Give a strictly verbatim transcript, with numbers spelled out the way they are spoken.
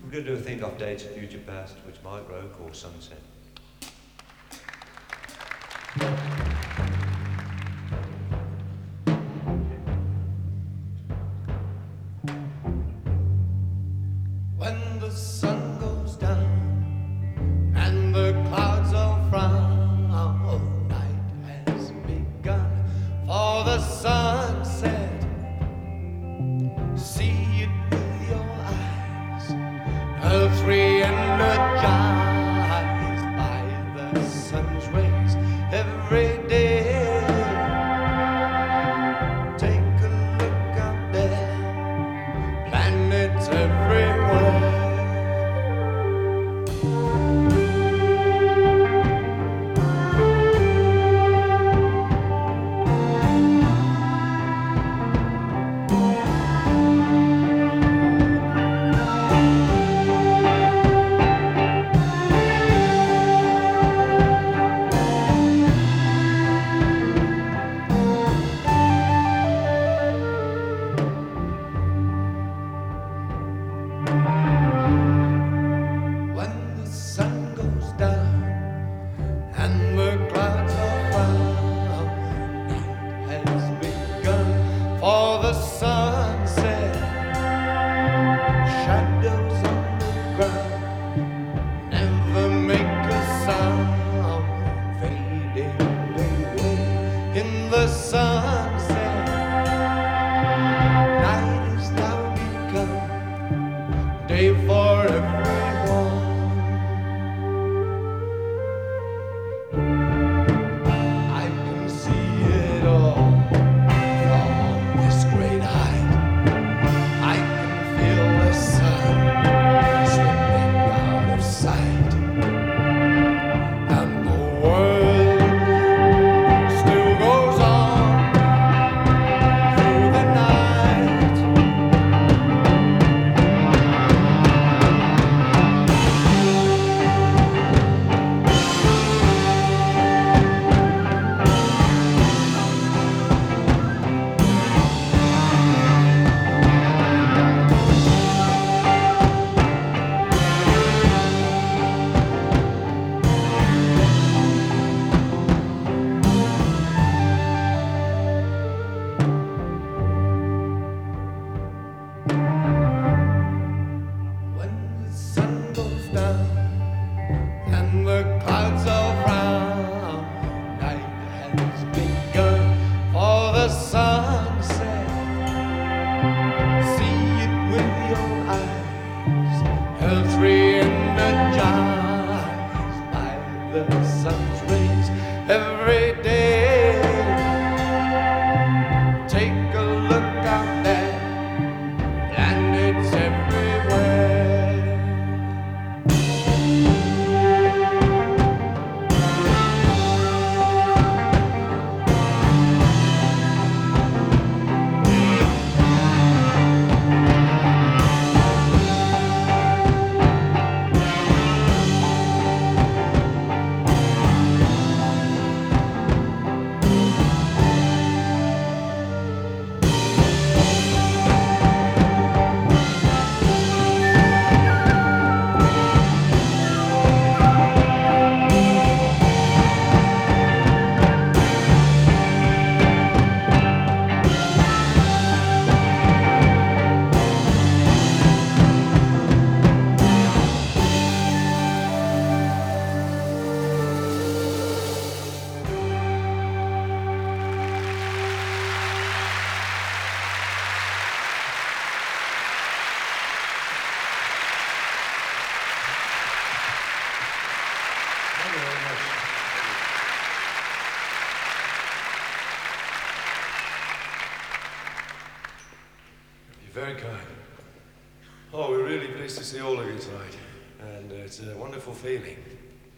We're going to do a thing off Days of Future Past, which Mike wrote, called Sunset. When the sun goes down and the clouds all frown, night has begun for the sunset. See it with your eyes, earth re-energized by the sun's rays every day. Take a look out there, planets everywhere. When the sun goes down and the clouds are round, night has begun for the sunset. Shadows on the ground never make a sound, fading away in the sunset. Night is now become day for everyone. I can see it all from this great height. I can feel the sun slipping out of sight, and the world still goes on through the night. When the sun goes down and the clouds all frown, night has begun for the sunset. See it with your eyes, earth re-energized by the sun's rays every day. Take a look out there, planets everywhere. Thank you very much. You're very kind. Oh, we're really pleased to see all of you tonight, and uh, it's a wonderful feeling.